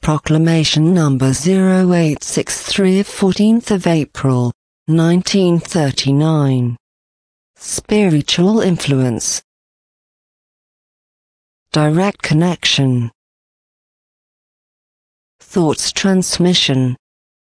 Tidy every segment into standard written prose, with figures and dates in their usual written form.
Proclamation number 0863 of 14th of April, 1939. Spiritual influence. Direct connection. Thoughts transmission.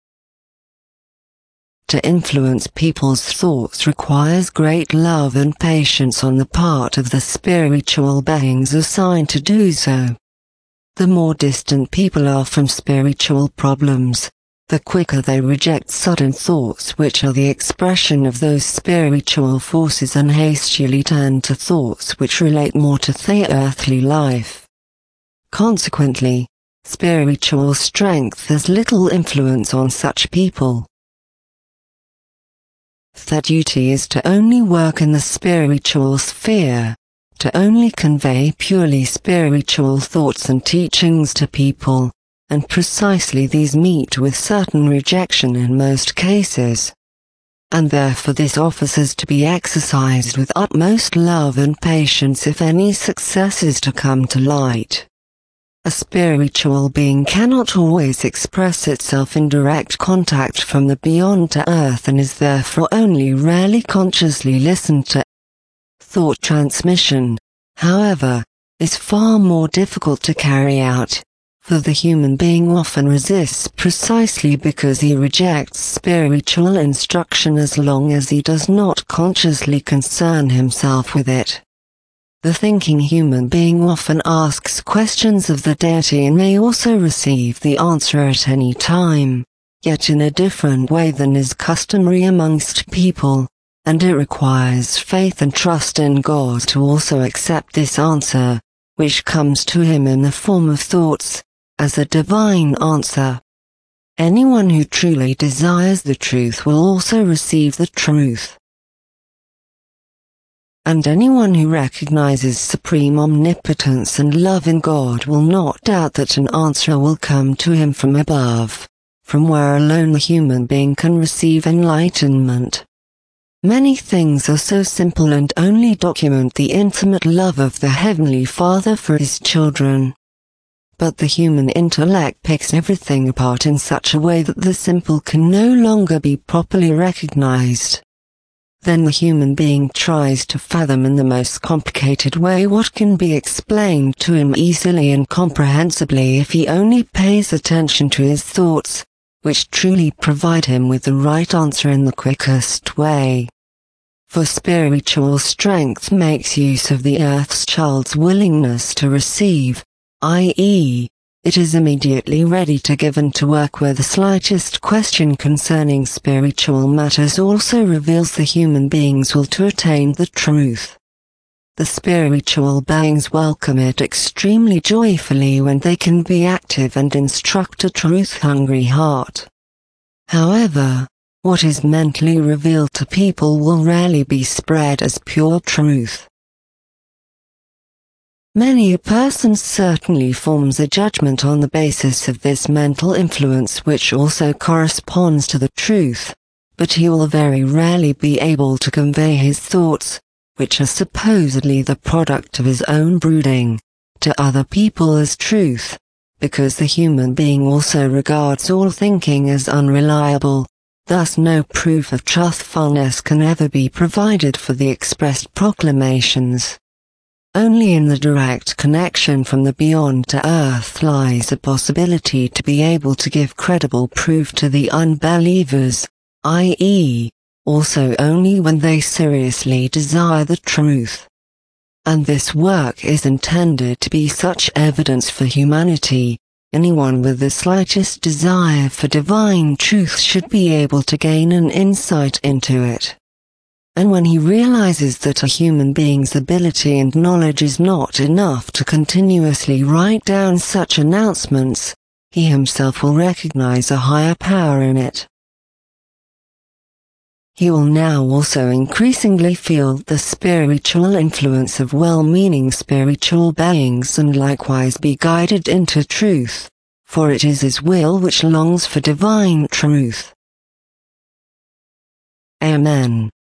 To influence people's thoughts requires great love and patience on the part of the spiritual beings assigned to do so. The more distant people are from spiritual problems, the quicker they reject sudden thoughts which are the expression of those spiritual forces and hastily turn to thoughts which relate more to the earthly life. Consequently, spiritual strength has little influence on such people. Their duty is to only work in the spiritual sphere, to only convey purely spiritual thoughts and teachings to people, and precisely these meet with certain rejection in most cases. And therefore this office is to be exercised with utmost love and patience if any success is to come to light. A spiritual being cannot always express itself in direct contact from the beyond to earth and is therefore only rarely consciously listened to. Thought transmission, however, is far more difficult to carry out, for the human being often resists precisely because he rejects spiritual instruction as long as he does not consciously concern himself with it. The thinking human being often asks questions of the deity and may also receive the answer at any time, yet in a different way than is customary amongst people, and it requires faith and trust in God to also accept this answer, which comes to him in the form of thoughts, as a divine answer. Anyone who truly desires the truth will also receive the truth. And anyone who recognizes supreme omnipotence and love in God will not doubt that an answer will come to him from above, from where alone the human being can receive enlightenment. Many things are so simple and only document the intimate love of the Heavenly Father for His children. But the human intellect picks everything apart in such a way that the simple can no longer be properly recognized. Then the human being tries to fathom in the most complicated way what can be explained to him easily and comprehensibly if he only pays attention to his thoughts, which truly provide him with the right answer in the quickest way. For spiritual strength makes use of the earth's child's willingness to receive, i.e., it is immediately ready to give and to work where the slightest question concerning spiritual matters also reveals the human being's will to attain the truth. The spiritual beings welcome it extremely joyfully when they can be active and instruct a truth-hungry heart. However, what is mentally revealed to people will rarely be spread as pure truth. Many a person certainly forms a judgment on the basis of this mental influence which also corresponds to the truth, but he will very rarely be able to convey his thoughts, which are supposedly the product of his own brooding, to other people as truth, because the human being also regards all thinking as unreliable, thus no proof of truthfulness can ever be provided for the expressed proclamations. Only in the direct connection from the beyond to earth lies a possibility to be able to give credible proof to the unbelievers, i.e., also only when they seriously desire the truth. And this work is intended to be such evidence for humanity. Anyone with the slightest desire for divine truth should be able to gain an insight into it. And when he realizes that a human being's ability and knowledge is not enough to continuously write down such announcements, he himself will recognize a higher power in it. He will now also increasingly feel the spiritual influence of well-meaning spiritual beings and likewise be guided into truth, for it is his will which longs for divine truth. Amen.